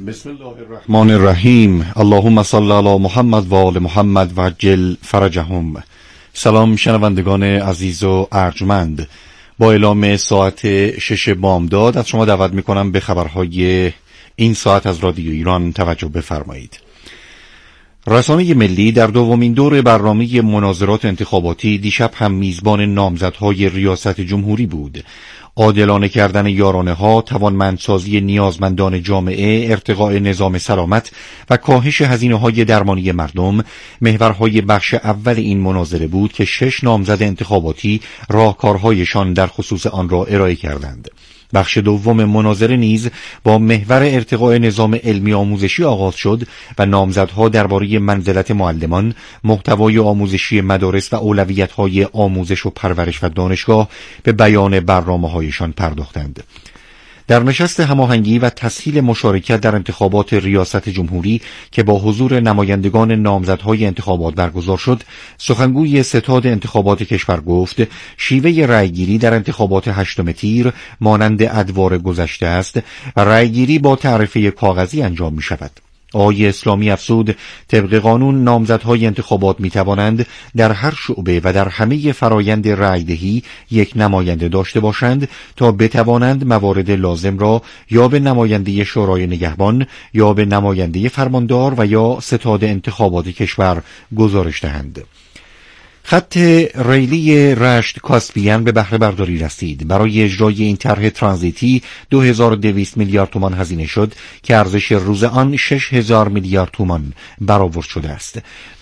بسم الله الرحمن الرحیم. اللهم صل علی محمد و آل محمد و عجل فرجهم. سلام شنوندگان عزیز و ارجمند، با اعلام ساعت 6 بامداد از شما دعوت میکنم به خبرهای این ساعت از رادیو ایران توجه بفرمایید. رسانه ملی در دومین دور برنامه مناظرات انتخاباتی دیشب هم میزبان نامزدهای ریاست جمهوری بود. عادلانه کردن یارانه‌ها، توانمندسازی نیازمندان جامعه، ارتقاء نظام سلامت و کاهش هزینه‌های درمانی مردم محورهای بخش اول این مناظره بود که 6 نامزد انتخاباتی راهکارهایشان در خصوص آن را ارائه کردند. بخش دوم مناظره نیز با محور ارتقاء نظام علمی آموزشی آغاز شد و نامزدها درباره منزلت معلمان، محتوای آموزشی مدارس و اولویت‌های آموزش و پرورش و دانشگاه به بیان برنامه‌هایشان پرداختند. در نشست هماهنگی و تسهیل مشارکت در انتخابات ریاست جمهوری که با حضور نمایندگان نامزدهای انتخابات برگزار شد، سخنگوی ستاد انتخابات کشور گفت شیوه رأیگیری در انتخابات 8 تیر مانند ادوار گذشته است و رأیگیری با تعرفه کاغذی انجام می شود. آقای اسلامی افزود طبق قانون نامزدهای انتخابات می توانند در هر شعبه و در همه فرایند رأیدهی یک نماینده داشته باشند تا بتوانند موارد لازم را یا به نماینده شورای نگهبان یا به نماینده فرماندار و یا ستاد انتخابات کشور گزارش دهند. خط ریلی رشت کاسپیان به بهره برداری رسید. برای اجرای این طرح ترانزیتی 2200 میلیارد تومان هزینه شد که ارزش روز آن 6000 میلیارد تومان برآورد شده است.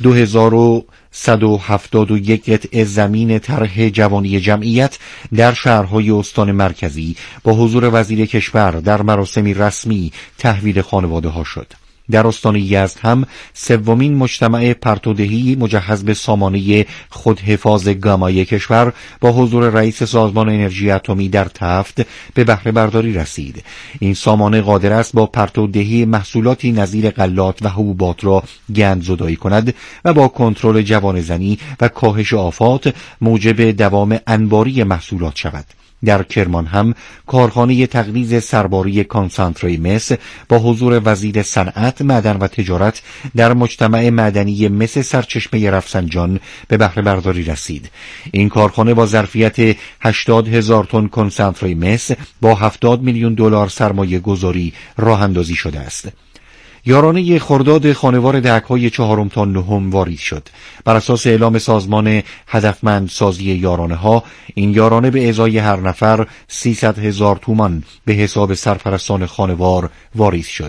2171 قطعه زمین طرح جوانی جمعیت در شهرهای استان مرکزی با حضور وزیر کشور در مراسمی رسمی تحویل خانواده ها شد. در استان یزد هم سومین مجتمع پرتودهی مجهز به سامانه خودحفاظ گامایی کشور با حضور رئیس سازمان انرژی اتمی در تفت به بهره برداری رسید. این سامانه قادر است با پرتودهی محصولاتی نظیر غلات و حبوبات را گندزدایی کند و با کنترل جوانه‌زنی و کاهش آفات موجب دوام انباری محصولات شود. در کرمان هم کارخانه تقلیز سرباری کانسانتره مس با حضور وزیر صنعت، معدن و تجارت در مجتمع معدنی مس سرچشمه رفسنجان به بهره برداری رسید. این کارخانه با ظرفیت 80,000 تن کانسانتره مس با 70 میلیون دلار سرمایه گذاری راه اندازی شده است. یارانه خرداد خانوار دهک‌های 4 تا 9 واریز شد. بر اساس اعلام سازمان هدفمندسازی یارانه‌ها، این یارانه به ازای هر نفر 300,000 تومان به حساب سرپرستان خانوار واریز شد.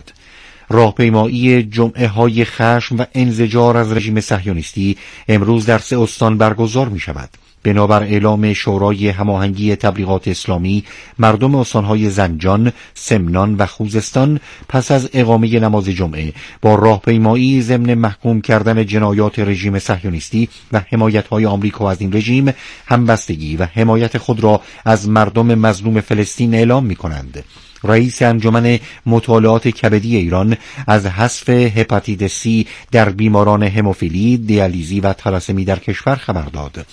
راهپیمایی جمعه های خشم و انزجار از رژیم صهیونیستی امروز در 3 استان برگزار می شود. بنابر اعلام شورای هماهنگی تبلیغات اسلامی، مردم استانهای زنجان، سمنان و خوزستان پس از اقامه نماز جمعه با راهپیمایی ضمن محکوم کردن جنایات رژیم صهیونیستی و حمایت‌های آمریکا از این رژیم همبستگی و حمایت خود را از مردم مظلوم فلسطین اعلام می‌کنند. رئیس انجمن مطالعات کبدی ایران از حذف هپاتیت سی در بیماران هموفیلی، دیالیزی و تالاسمی در کشور خبر داد.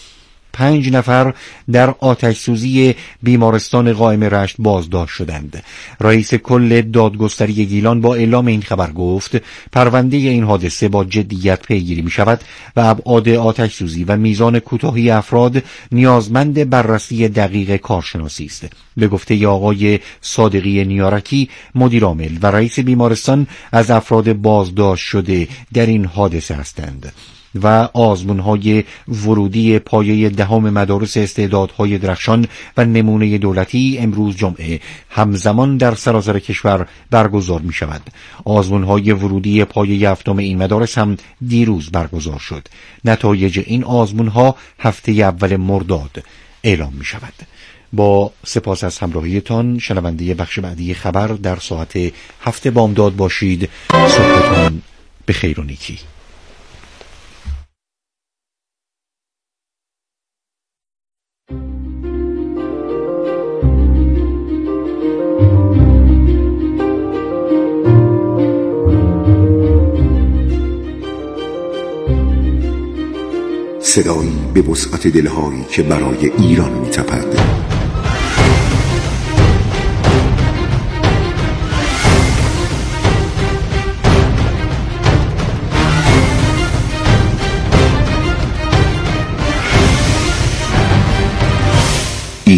5 نفر در آتش سوزی بیمارستان قائم رشت بازداشت شدند. رئیس کل دادگستری گیلان با اعلام این خبر گفت پرونده این حادثه با جدیت پیگیری می شود و ابعاد آتش سوزی و میزان کوتاهی افراد نیازمند بررسی دقیق کارشناسی است. به گفته آقای صادقی نیارکی، مدیر عامل و رئیس بیمارستان، از افراد بازداشت شده در این حادثه هستند. و آزمون‌های ورودی پایه 10 مدارس استعدادهای درخشان و نمونه دولتی امروز جمعه همزمان در سراسر کشور برگزار می شود. آزمون‌های ورودی پایه 7 این مدارس هم دیروز برگزار شد. نتایج این آزمون‌ها هفته اول مرداد اعلام می شود. با سپاس از همراهیتان، شنونده بخش بعدی خبر در ساعت 7 بامداد باشید. صبحتون به خیر و نیکی. صدایی به وسعت دلهایی که برای ایران می‌تپد.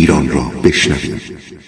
ایران را بشنویم.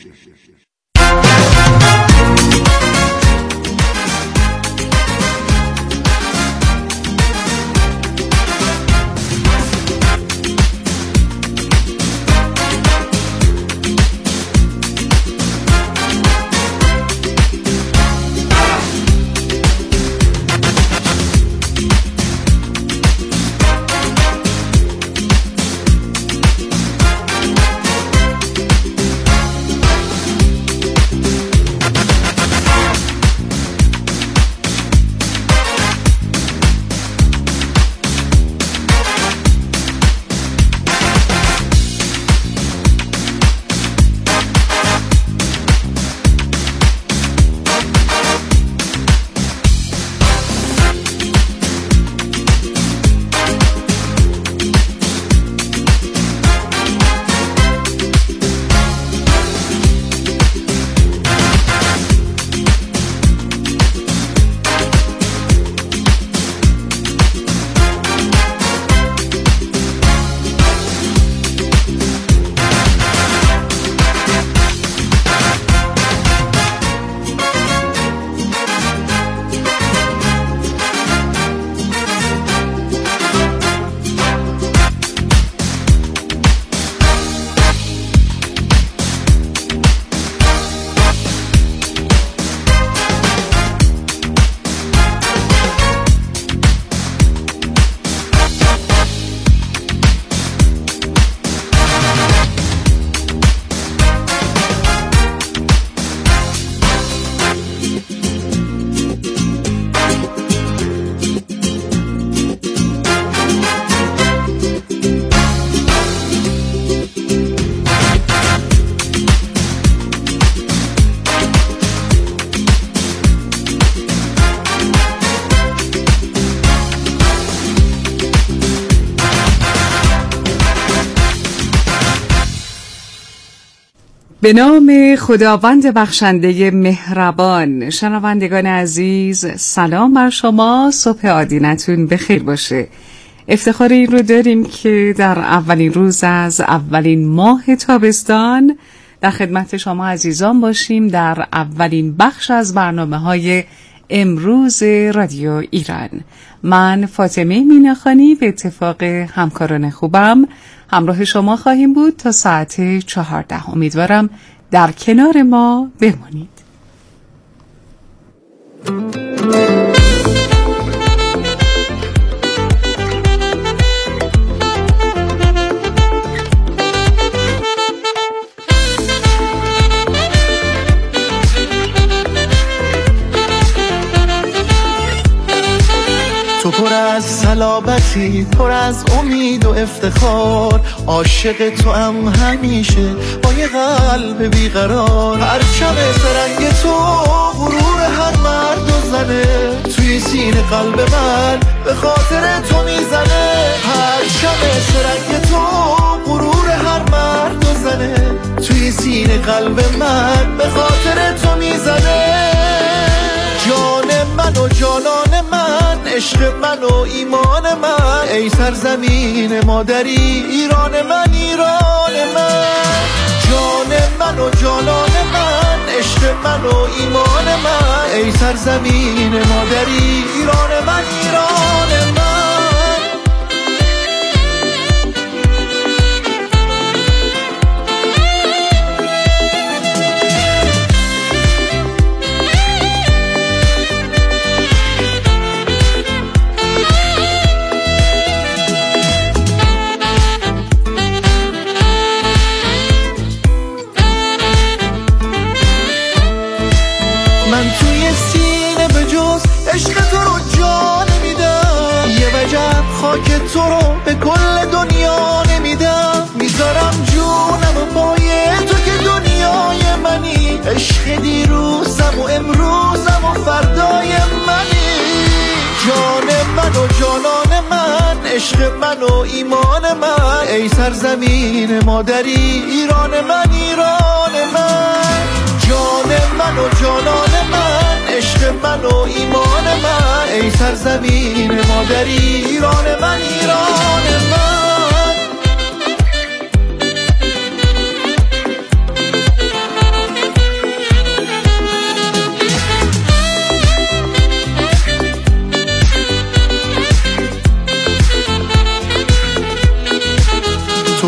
به نام خداوند بخشنده مهربان. شنوندگان عزیز، سلام بر شما، صبح آدینتون بخیر باشه. افتخار این رو داریم که در اولین روز از اولین ماه تابستان در خدمت شما عزیزان باشیم در اولین بخش از برنامه‌های امروز رادیو ایران. من فاطمه میناخانی به اتفاق همکاران خوبم همراه شما خواهیم بود تا ساعت 14. امیدوارم در کنار ما بمانید. تو پر از صلابتی، پر از امید و افتخار، عاشق تو هم همیشه با یه قلب بیقرار. پرچم سرنگ تو غرور هر مرد و زنه، توی سینه قلب من به خاطر تو میزنه. پرچم سرنگ تو غرور هر مرد و زنه، توی سینه قلب من به خاطر تو میزنه. جان من و جانان من، عشق من و ایمان من، ای سرزمین مادری ایران من، ایران من. جان من و جانان من، عشق من و ایمان من، ای سرزمین مادری ایران من، ایران من. من توی سینه به جز عشق تو رو جا نمیدم، یه وجب خاک تو رو به کل دنیا نمیدم. میذارم جونم و پای تو که دنیای منی، عشق دیروزم و امروزم و فردای منی. جان من و جانان من، عشق من و ایمان من، ای سرزمین مادری ایران من، ایران من. جان من و جانان من، عشق من و ایمان من، ای سرزمین مادری ایران من، ایران من.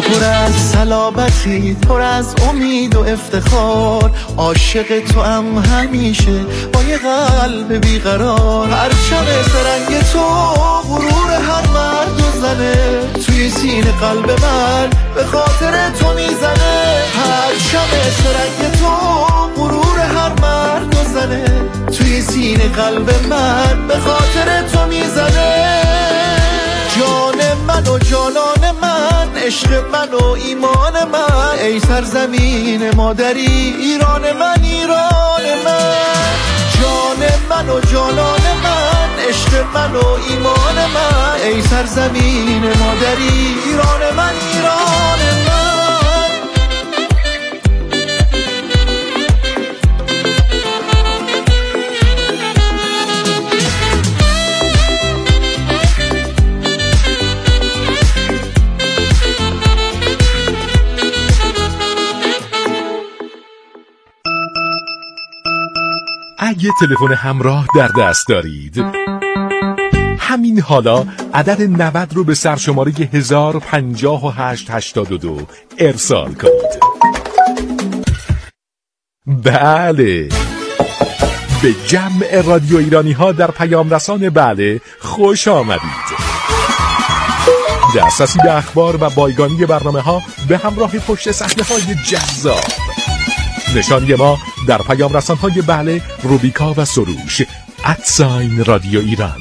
پر از صلابتی، پر از امید و افتخار، عاشق تو هم همیشه با یه قلب بیقرار. پرچم فرنگ تو غرور هر مرد و زنه، توی سینه قلب من به خاطر تو میزنه. پرچم فرنگ تو غرور هر مرد و زنه، توی سینه قلب من به خاطر تو میزنه. جان من و جانان من، عشق من و ایمان من، ای سرزمین مادری ایران من، ایران من. جان من و جانان من، عشق من و ایمان من، ای سرزمین مادری ایران من، ایران من. اگه تلفن همراه در دست دارید، همین حالا عدد 90 رو به سرشماره 105882 ارسال کنید. بله، به جمع رادیو ایرانی ها در پیام رسان بله خوش آمدید. دسترسی به اخبار و بایگانی برنامه ها به همراه پشت صحنه های جذاب. نشانی ما در پیام رسان های بله، روبیکا و سروش @رادیو ایران.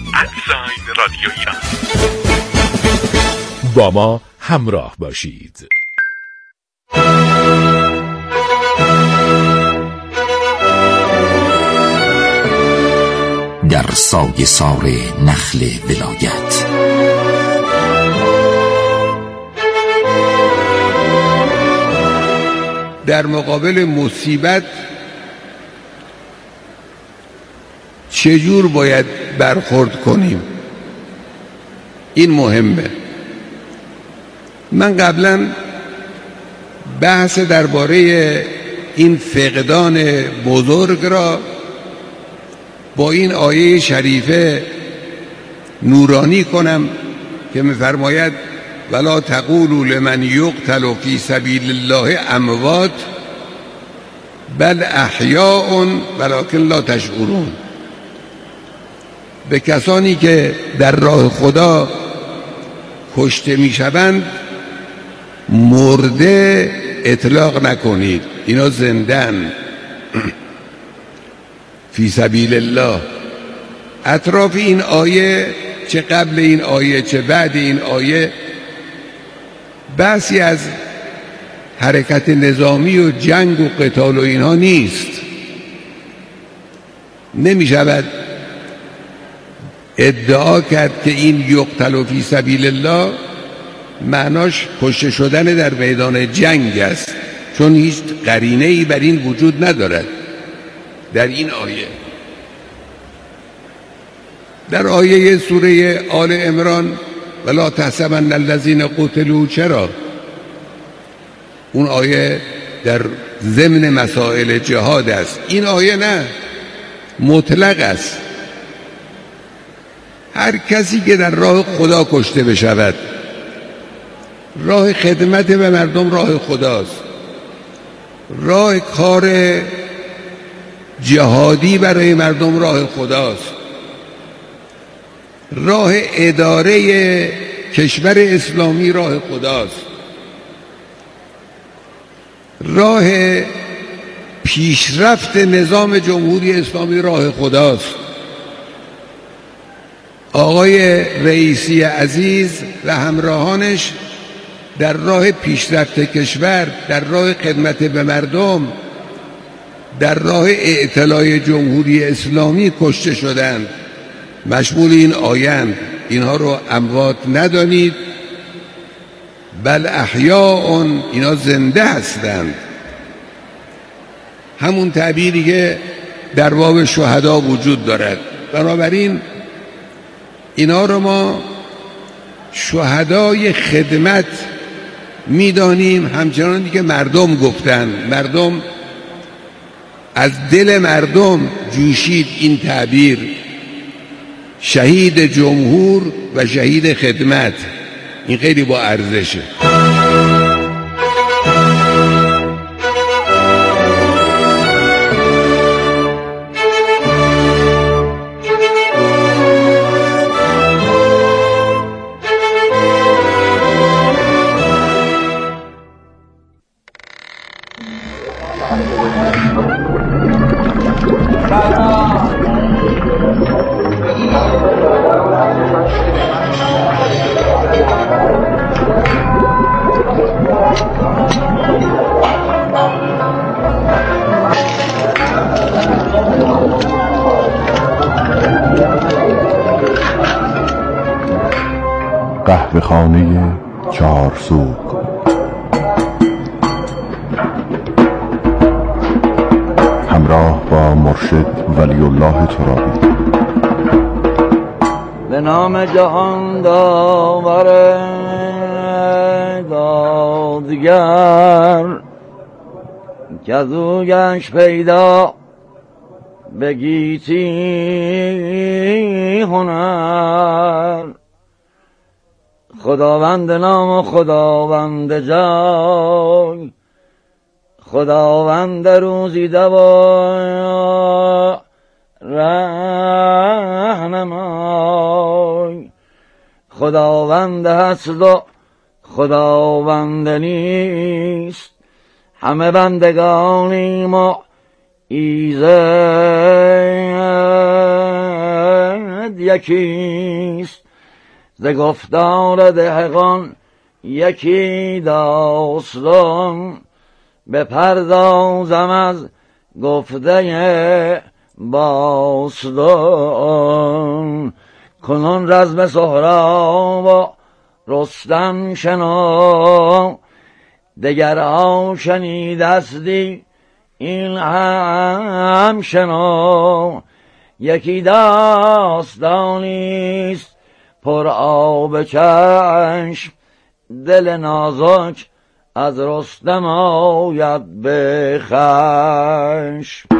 با ما همراه باشید. در سایه سار نخل ولایت در مقابل مصیبت چجور باید برخورد کنیم؟ این مهمه. من قبلا بحث درباره این فقدان بزرگ را با این آیه شریفه نورانی کنم که می‌فرماید ولا تقولوا لمن یقتل فی سبیل الله اموات بل احیاء ولکن لا تشعرون. به کسانی که در راه خدا کشته میشوند مرده اطلاق نکنید، اینا زندن. فی سبیل الله. اطراف این آیه، چه قبل این آیه چه بعد این آیه، بحثی از حرکت نظامی و جنگ و قتال و اینها نیست. نمی شود ادعا کرد که این یقتل فی سبیل الله معناش کشته شدن در میدان جنگ است، چون هیچ قرینه‌ای بر این وجود ندارد در این آیه. در آیه سوره آل عمران ولا تحسبن الذین قتلوا، چرا؟ اون آیه در ضمن مسائل جهاد است. این آیه نه، مطلق است. هر کسی که در راه خدا کشته بشود، راه خدمت به مردم راه خداست، راه کار جهادی برای مردم راه خداست، راه اداره کشور اسلامی راه خداست، راه پیشرفت نظام جمهوری اسلامی راه خداست. آقای رئیسی عزیز و همراهانش در راه پیشرفت کشور، در راه خدمت به مردم، در راه اعتلاع جمهوری اسلامی کشته شدند. مشمول این آیند. اینها رو اموات ندانید بل احیاء، اینا زنده هستند. همون تعبیری که در باب شهدا وجود دارد. بنابراین اینا رو ما شهدای خدمت میدانیم، همچنانی که مردم گفتن. مردم، از دل مردم جوشید این تعبیر، شهید جمهور و شهید خدمت. این خیلی با ارزشه. قهوه‌خانه چهارسوق. همراه با مرشد ولی الله ترابی. به نام جهان داور دادگر که از او گشت پیدا به گیتی هنر. خداوند نام و خداوند جای، خداوند روزیده و رهنمای. خداوند هست و خداوند نیست، همه بندگانیم و ایزد یکیست. ز گفتار دهقان یکی داستان، بپردازم از گفته باستان. کنون رزم سهراب و رستم شنو، دگرها شنیدستی این هم شنو. یکی داستانیست پر آب چشم، دل نازک از رستم آید به خشم.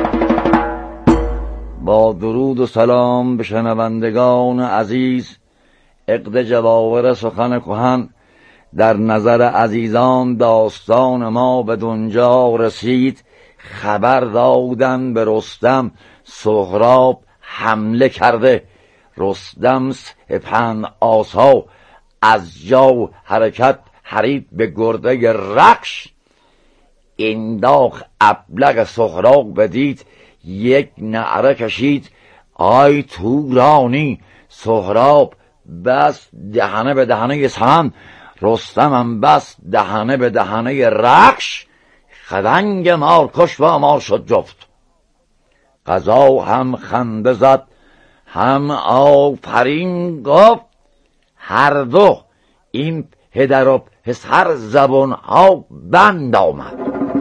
با درود و سلام به شنوندگان عزیز، عقد جواهر سخن کهن در نظر عزیزان داستان ما به دنجا رسید. خبر دادن به رستم سهراب حمله کرده. رستم سپهن آسا از جا حرکت حرید به گرده رخش. انداخت ابلق سهراب بدید، یک نعره کشید آی تورانی. سهراب بس دهنه به دهنه سمن، رستم هم بس دهنه به دهنه رخش. خدنگ مارکش و مار شد جفت، قضا هم خنده زد هم آفرین گفت. هر دو این پدر و پسر زبان ها بند آمد.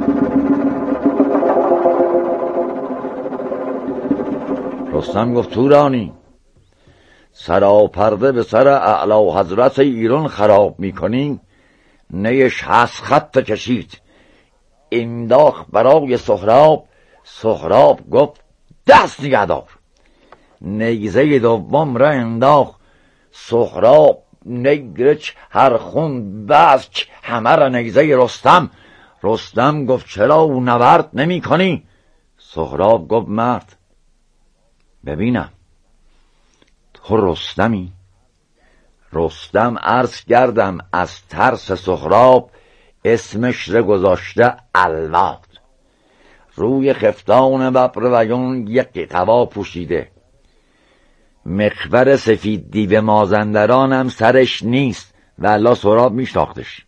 رستم گفت تورانی، سراپرده به سر اعلی حضرت ایران خراب میکنی؟ نیش هست خط کشید. انداخت برای سهراب. سهراب گفت دست نگه دار. نیزه دوم را انداخت سهراب. نگرچ هر خون بست همه را نیزه رستم. رستم گفت چرا نبرد نمی کنی؟ سهراب گفت مرد ببینم تو رستمی؟ رستم عرض کردم از ترس سهراب، اسمش را گذاشته الواد. روی خفتان ببر ویون یک قبا پوشیده، مخبر سفید دیو مازندرانم سرش نیست و الله سهراب میشناختش.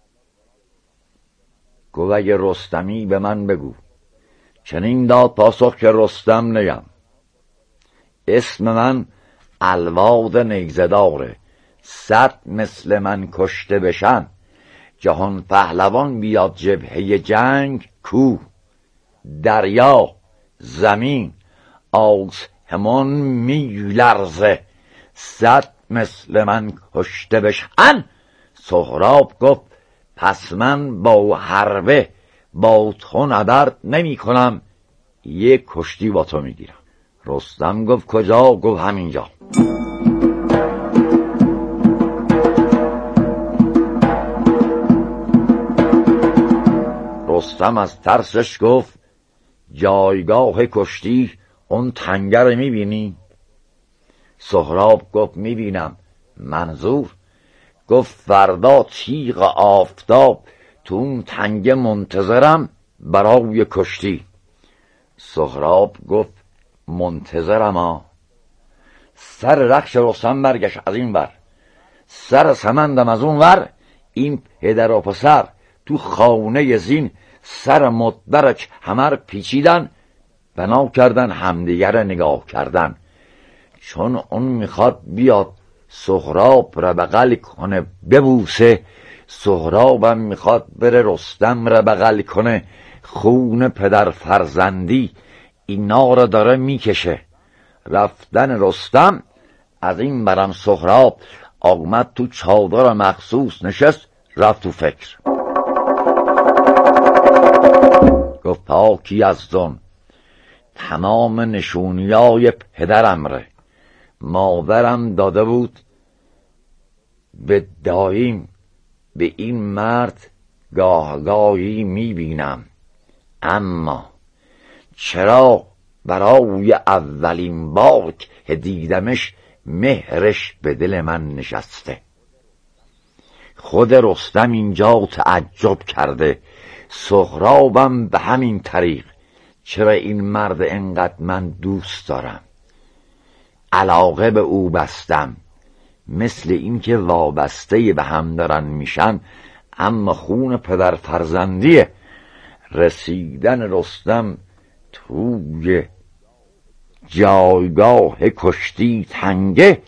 گفت اگه رستمی به من بگو. چنین داد پاسخ که رستم نیم، اسم من الواد نیزداره. 100 مثل من کشته بشن، جهان پهلوان بیاد جبهه جنگ. کوه دریا زمین آسمان می لرزه، 100 مثل من کشته بشن. سهراب گفت پس من با حربه با تو نبرد نمی کنم، یک کشتی با تو می گیرم. رستم گفت کجا؟ گفت همینجا. رستم از ترسش گفت جایگاه کشتی اون تنگه رو میبینی؟ سهراب گفت میبینم. منظور؟ گفت فردا تیغ آفتاب تو اون تنگه منتظرم، برای کشتی. سهراب گفت منتظرما. سر رخش رستم برگشت از این ور، سر سمندم از اون ور. این پدر و پسر تو خانه زین، سر مدبرک همر پیچیدن، بنا کردن همدیگر نگاه کردن. چون اون میخواد بیاد سهراب را بغل کنه ببوسه، سهرابم میخواد بره رستم را بغل کنه. خون پدر فرزندی اینا را داره میکشه. رفتن رستم از این برم سهراب آمد تو چادر مخصوص نشست، رفت تو فکر. گفت پاکی از دون تمام نشونیای پدرم ره، مادرم داده بود به دایم، به این مرد گاهگاهی میبینم، اما چرا برای اولین بار که دیدمش مهرش به دل من نشسته. خود رستم اینجا تعجب کرده، سهرابم به همین طریق. چرا این مرد انقدر من دوست دارم، علاقه به او بستم، مثل این که وابسته به هم دارن میشن، اما خون پدر فرزندیه. رسیدن رستم توی جایگاه کشتی تنگه،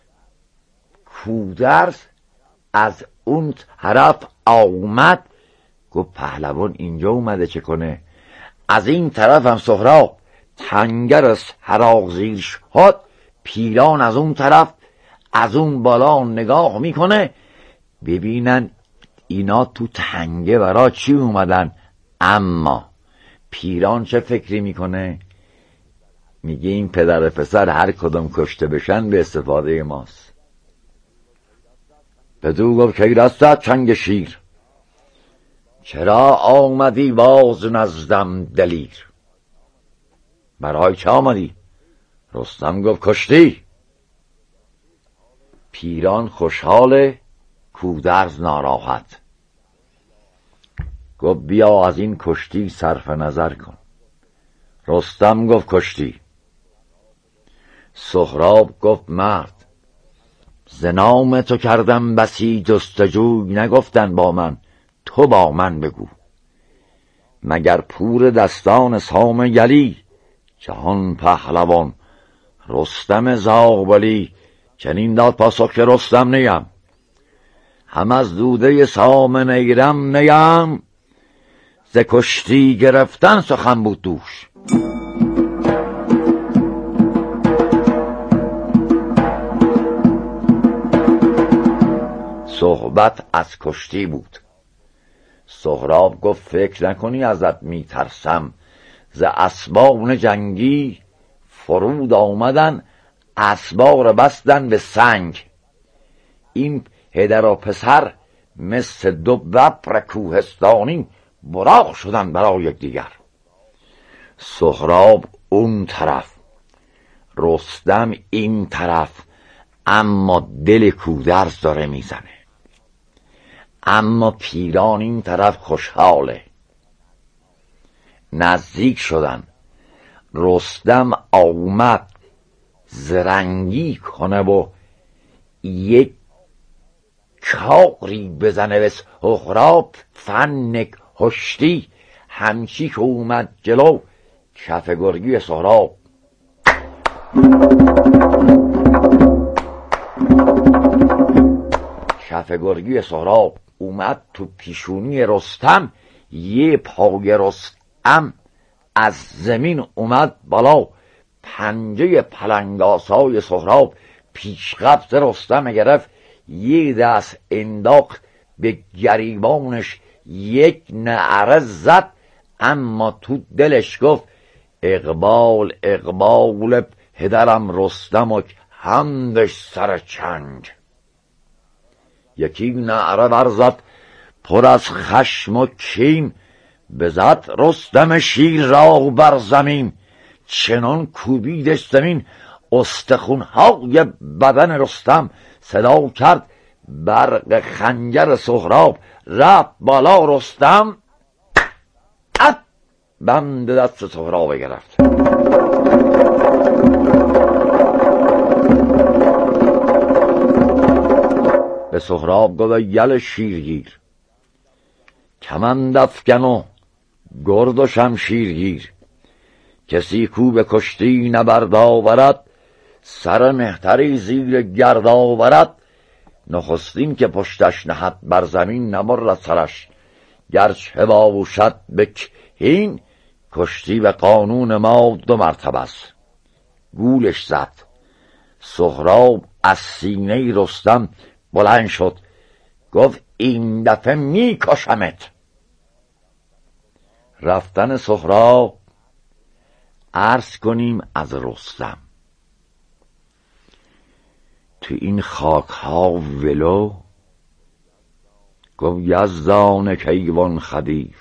کودرز از اون طرف آمد. گفت پهلوان اینجا اومده چه کنه؟ از این طرف هم سهراب تنگر حراق زیر شد، پیلان از اون طرف از اون بالا نگاه میکنه ببینن اینا تو تنگه برا چی اومدن. اما پیلان چه فکری میکنه؟ میگه این پدر پسر هر کدوم کشته بشن به استفاده ماست. بدو گفت که رستت چنگ شیر، چرا آمدی باز نزدم دلیر؟ برای چه آمدی؟ رستم گفت کشتی. پیران خوشحاله، کودرز ناراحت. گفت بیا از این کشتی صرف نظر کن. رستم گفت کشتی. سهراب گفت مرد، ز نام تو کردم بسی جستجوی، نگفتن با من، تو با من بگو. مگر پور دستان سام یلی، جهان پهلوان رستم زابلی؟ چنین داد پاسخ که رستم نیم، هم از دوده سام نیرم نیم، ز کشتی گرفتن سخن بود دوش. صحبت از کشتی بود. سهراب گفت فکر نکنی ازت میترسم، ز اسبان جنگی فرود آمدن، اسبا بستن به سنگ. این پدر و پسر مثل دو ببر کوهستانی براق شدن برای یکدیگر. سهراب اون طرف، رستم این طرف، اما دل کودرز داره میزنه. اما پیران این طرف خوشحاله. نزدیک شدن. رستم آمد زرنگی کنه و یک چاقری بزنه به سهراب، فنک هشتی همچی که اومد جلو، کف گرگی سهراب کف گرگی سهراب اومد تو پیشونی رستم. یه پای رستم از زمین اومد بالا، پنجه پلنگاسای سهراب پیش قبض رستم گرفت، یه دست انداخت به گریبانش، یک نعره زد، اما تو دلش گفت اقبال اقبال پدرم رستم و همدش سر چنگ. یکی نعره ورزد پر از خشم و کین، بزد رستم شیر را بر زمین، چنان کوبیدش زمین استخونهای بدن رستم، صدا کرد برق خنجر سهراب، رفت بالا رستم، بند دست سهراب گرفت. به سهراب گفت یل شیرگیر، کمند افکن و گرد و شمشیرگیر. کسی کو به کشتی نبرد آورد، سر مهتری زیر گرد آورد. نخستین که پشتش نهد بر زمین، نبرد سرش گرچه باشد به کین. کشتی به قانون ما 2 مرتبه است. گولش زد. سهراب از سینه رستم بلند شد، گفت این دفعه می کشمت. رفتن سهراب عرض کنیم از رستم. تو این خاک ها ولو، گفت یزدان کیوان خدیو.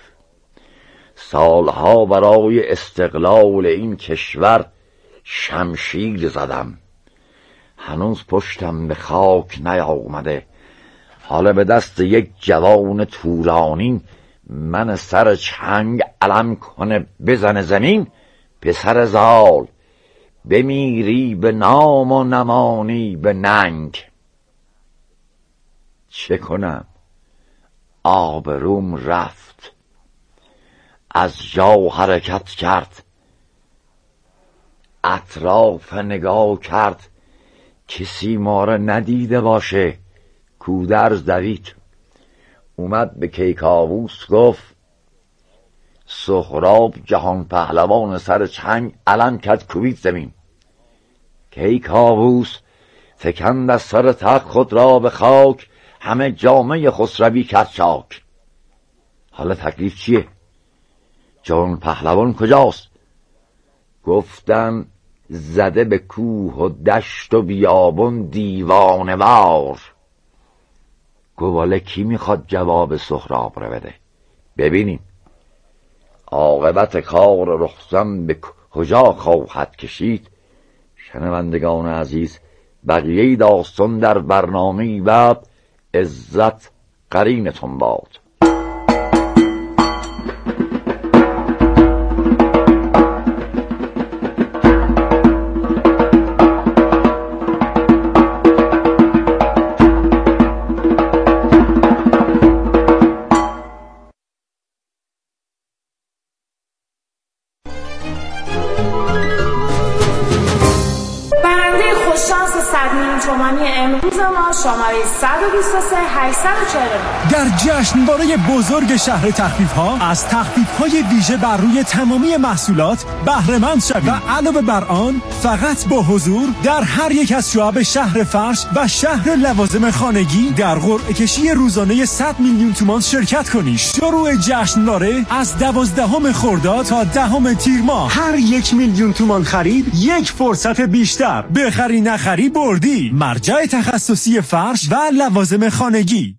سالها برای استقلال این کشور شمشیر زدم، هنوز پشتم به خاک نیامده. حالا به دست یک جوان تورانی من سر چنگ علم کنه بزنه زمین. پسر زال بمیری به نام و نمانی به ننگ. چه کنم آبروم رفت، از جا حرکت کرد، اطراف نگاه کرد، کسی ما را ندیده باشه. کودرز دوید، اومد به کیکاووس گفت سهراب جهان پهلوان سر چنگ علم کرد کوبید زمین. کیکاووس فکند از سر تخت خود را به خاک، همه جامعه خسروی کرد چاک. حالا تکلیف چیه؟ جهان پهلوان کجاست؟ گفتن زده به کوه و دشت و بیابون دیوانه وار. گواله کی میخواد جواب سهراب رو بده؟ ببینیم عاقبت کار رستم به کجا خواهد کشید. شنوندگان عزیز، بقیه داستان در برنامه بعد. عزت قرینتون باد. شماره 123 849 در جشنواره بزرگ شهر تخفیف‌ها از تخفیف‌های ویژه بر روی تمامی محصولات بهره‌مند شوید و علاوه بر آن فقط با حضور در هر یک از شعب شهر فرش و شهر لوازم خانگی در قرعه کشی روزانه 100 میلیون تومان شرکت کنید. شروع جشنواره از 12 خرداد تا 10 تیر ماه. هر 1 میلیون تومان خرید یک فرصت بیشتر. بخری نخری بردی. مرجع تخصصی فرش و لوازم خانگی.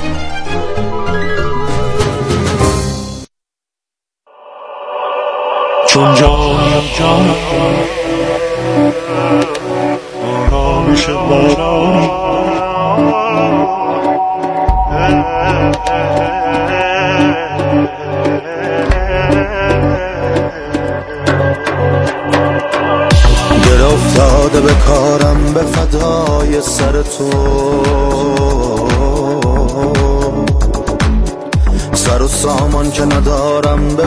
چون جان آرامش بارانی دل افتاده به کارم به فدای سر تو، سر و سامان که ندارم به